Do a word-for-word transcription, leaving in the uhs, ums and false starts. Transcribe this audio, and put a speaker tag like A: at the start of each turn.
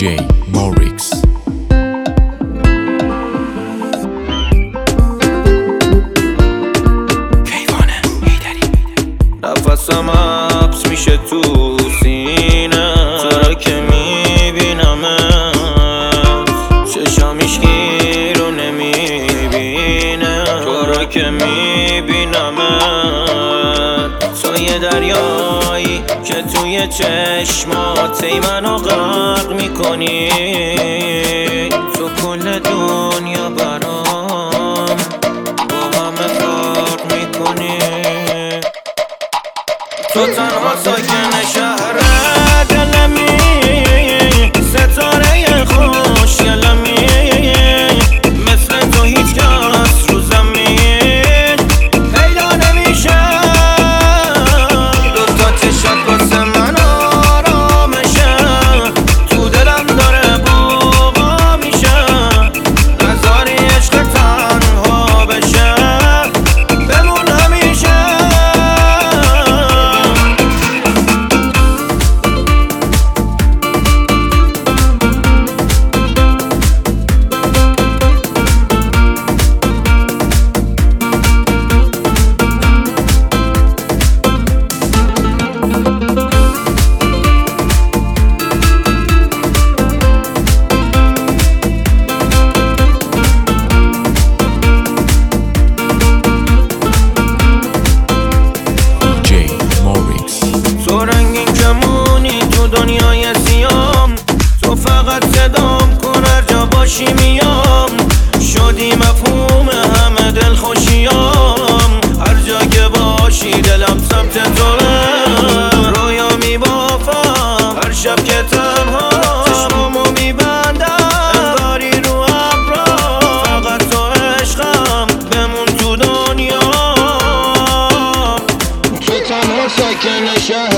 A: جی موریکس.
B: نفسم حبس میشه تو سینه، تو را که میبینمت چشم هیچکی رو نمیبینه، تو را که میبینمت تو یه دریایی که توی چشمات منو غرق میکنی، تو کل دنیا برام با همه فرق میکنی، تو تنها ساکن شهر دلمی، ستاره خوشگلمی، مثل تو هیچ کس رو زمین پیدا نمیشه، دوتا چشات واسه من آرامشه، تو دلم داره بوغا میشه، نذاری عشق تنها بشه بمون همیشه. تو رنگین کمونی تو دنیای سیام، تو فقط صدام کن هر جا باشی میام، شدی مفهوم همه دل خوشیام، هر جا که باشی دلم سمت توه، رویا میبافم هر شب که تنها چشمامو میبندم، انگاری رو ابرا فقط تو عشقم بمون تو دنیا، تو تنها ساکن شهر